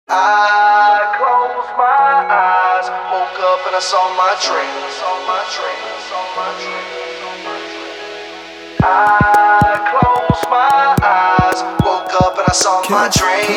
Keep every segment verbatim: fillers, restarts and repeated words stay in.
I closed my eyes, woke up and I saw my dreams. I closed my eyes, woke up and I saw my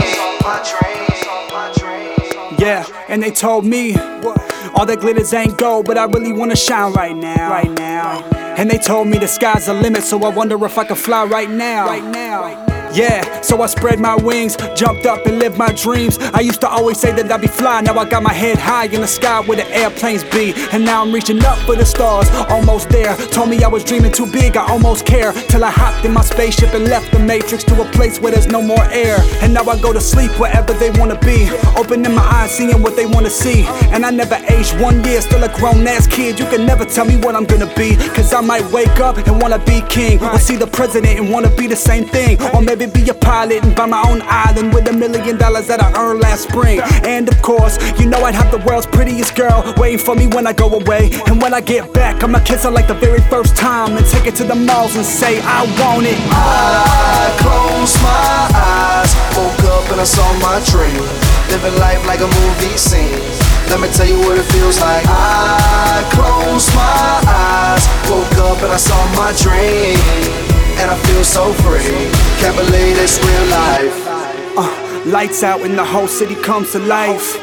dreams. Yeah, and they told me all that glitters ain't gold, but I really wanna shine right now. Right now. And they told me the sky's the limit, so I wonder if I can fly right now. Right now. Yeah, so I spread my wings, jumped up and lived my dreams. I used to always say that I'd be flying, now I got my head high in the sky where the airplanes be. And now I'm reaching up for the stars, almost there. Told me I was dreaming too big, I almost care. Till I hopped in my spaceship and left the matrix to a place where there's no more air. And now I go to sleep wherever they wanna be, opening my eyes, seeing what they wanna see. And I never aged one year, still a grown ass kid. You can never tell me what I'm gonna be, cause I might wake up and wanna be king, or see the president and wanna be the same thing, or maybe be a pilot and buy my own island with a million dollars that I earned last spring. And of course, you know I'd have the world's prettiest girl waiting for me when I go away. And when I get back, I'ma kiss her like the very first time and take her to the malls and say I want it. I closed my eyes, woke up and I saw my dream, living life like a movie scene. Let me tell you what it feels like. I closed my eyes, woke up and I saw my dream, and I feel so free. Can't believe it's real life. Uh, lights out and the whole city comes to life.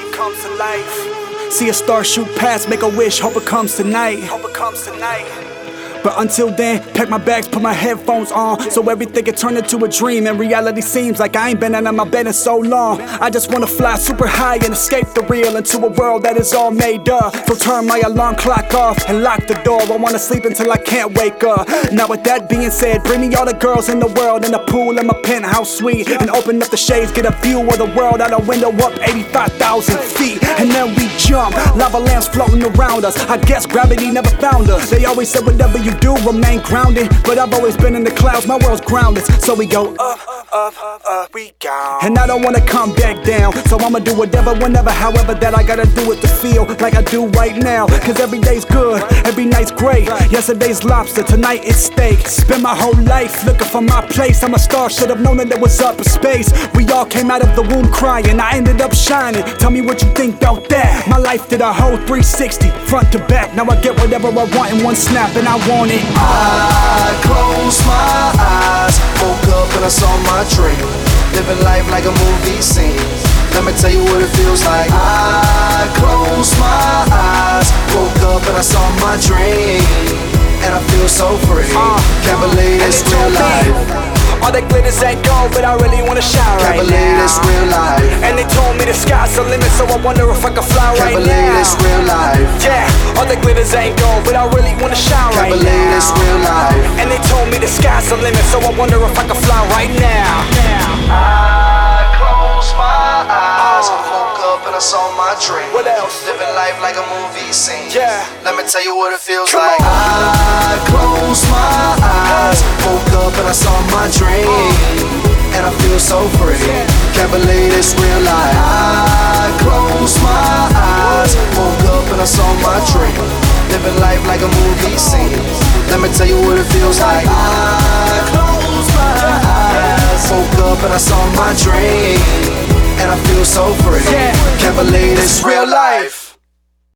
See a star shoot past, make a wish, hope it comes tonight. Hope it comes tonight. But until then, pack my bags, put my headphones on, so everything can turn into a dream. And reality seems like I ain't been out of my bed in so long. I just wanna fly super high and escape the real, into a world that is all made up. So turn my alarm clock off and lock the door. I wanna sleep until I can't wake up. Now with that being said, bring me all the girls in the world in the pool in my penthouse suite, and open up the shades, get a view of the world out a window up eighty-five thousand feet. And then we jump, lava lamps floating around us. I guess gravity never found us. They always said whatever you do, remain grounded, but I've always been in the clouds, my world's grounded. So we go up, up, up, up, we go. And I don't wanna come back down, so I'ma do whatever, whenever, however that I gotta do it to feel like I do right now. Cause every day's good, every night's great. Yesterday's lobster, tonight it's steak. Spend my whole life looking for my place. I'm a star, should've known that it was up in space. We all came out of the womb crying, I ended up shining. Tell me what you think about that. My life did a whole three sixty, front to back. Now I get whatever I want in one snap, and I want it. I closed my eyes, woke up and I saw my dream, living life like a movie scene. Let me tell you what it feels like. I closed my eyes, woke up and I saw my dream, and I feel so free. Can't believe it's real life. All that glitters ain't gold, but I really wanna shine right now. Can't believe it's real life. And they told me the sky's the limit, so I wonder if I can fly right now. Can't believe it's real life. Yeah, all that glitters ain't gold, but I really wanna shine right now. Can't believe it's real life. And they told me the sky's the limit, so I wonder if I can fly right now. I closed my eyes, woke up and I saw my dream. What else? Living life like a movie scene. Yeah. Let me tell you what it feels Come like. on. I closed my eyes, woke up and I saw my dream, and I feel so free. Can't believe it's real life. I closed my eyes, woke up and I saw my dream, living life like a movie scene. Let me tell you what it feels like. I closed my eyes, woke up and I saw my dream, and I feel so free. Can't believe it's real life.